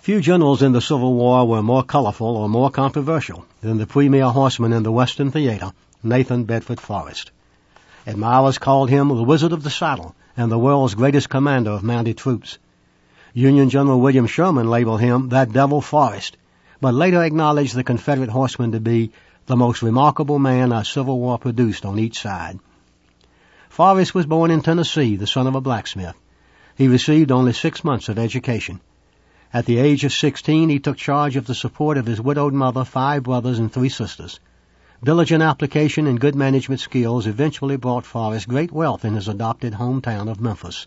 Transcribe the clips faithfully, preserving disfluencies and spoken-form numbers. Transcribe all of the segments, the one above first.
Few generals in the Civil War were more colorful or more controversial than the premier horseman in the Western theater, Nathan Bedford Forrest. Admirers called him the Wizard of the Saddle and the world's greatest commander of mounted troops. Union General William Sherman labeled him that Devil Forrest, but later acknowledged the Confederate horseman to be the most remarkable man our Civil War produced on each side. Forrest was born in Tennessee, the son of a blacksmith. He received only six months of education. At the age of sixteen, he took charge of the support of his widowed mother, five brothers, and three sisters. Diligent application and good management skills eventually brought Forrest great wealth in his adopted hometown of Memphis.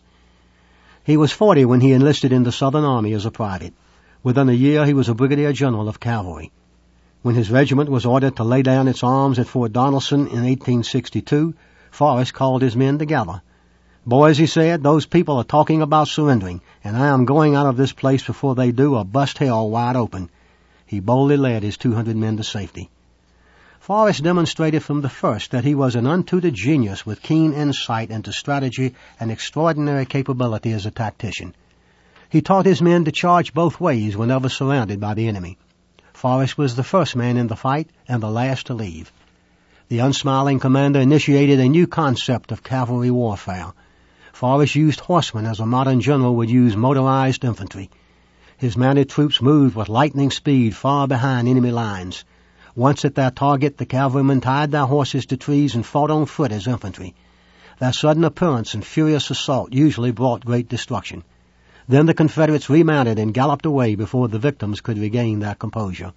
He was forty when he enlisted in the Southern Army as a private. Within a year, he was a brigadier general of cavalry. When his regiment was ordered to lay down its arms at Fort Donelson in eighteen sixty-two, Forrest called his men together. "Boys," he said, "those people are talking about surrendering, and I am going out of this place before they do or bust hell wide open." He boldly led his two hundred men to safety. Forrest demonstrated from the first that he was an untutored genius with keen insight into strategy and extraordinary capability as a tactician. He taught his men to charge both ways whenever surrounded by the enemy. Forrest was the first man in the fight and the last to leave. The unsmiling commander initiated a new concept of cavalry warfare. Forrest used horsemen as a modern general would use motorized infantry. His mounted troops moved with lightning speed far behind enemy lines. Once at their target, the cavalrymen tied their horses to trees and fought on foot as infantry. Their sudden appearance and furious assault usually brought great destruction. Then the Confederates remounted and galloped away before the victims could regain their composure.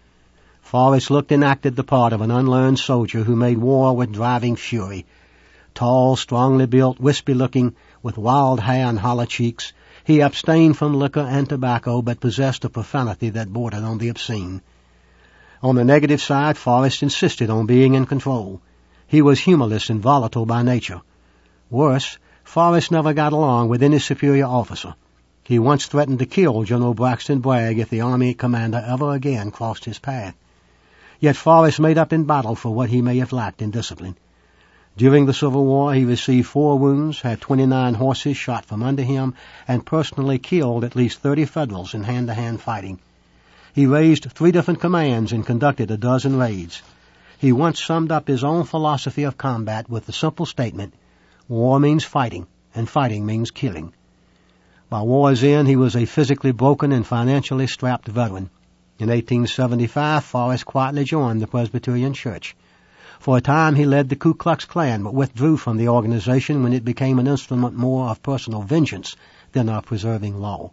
Forrest looked and acted the part of an unlearned soldier who made war with driving fury. Tall, strongly built, wispy-looking, with wild hair and hollow cheeks, he abstained from liquor and tobacco, but possessed a profanity that bordered on the obscene. On the negative side, Forrest insisted on being in control. He was humorless and volatile by nature. Worse, Forrest never got along with any superior officer. He once threatened to kill General Braxton Bragg if the Army commander ever again crossed his path. Yet Forrest made up in battle for what he may have lacked in discipline. During the Civil War, he received four wounds, had twenty-nine horses shot from under him, and personally killed at least thirty Federals in hand-to-hand fighting. He raised three different commands and conducted a dozen raids. He once summed up his own philosophy of combat with the simple statement, "War means fighting, and fighting means killing." By war's end, he was a physically broken and financially strapped veteran. In eighteen seventy-five, Forrest quietly joined the Presbyterian Church. For a time, he led the Ku Klux Klan, but withdrew from the organization when it became an instrument more of personal vengeance than of preserving law.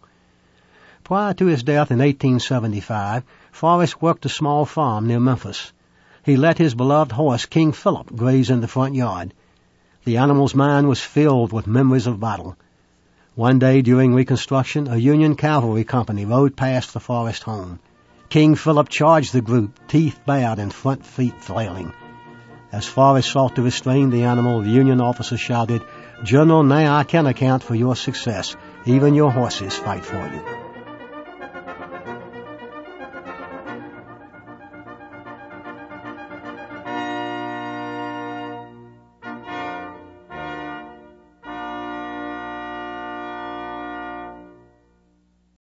Prior to his death in eighteen seventy-five, Forrest worked a small farm near Memphis. He let his beloved horse, King Philip, graze in the front yard. The animal's mind was filled with memories of battle. One day during Reconstruction, a Union cavalry company rode past the Forrest home. King Philip charged the group, teeth bared and front feet flailing. As Forrest sought to restrain the animal, the Union officer shouted, "General, now I can account for your success. Even your horses fight for you."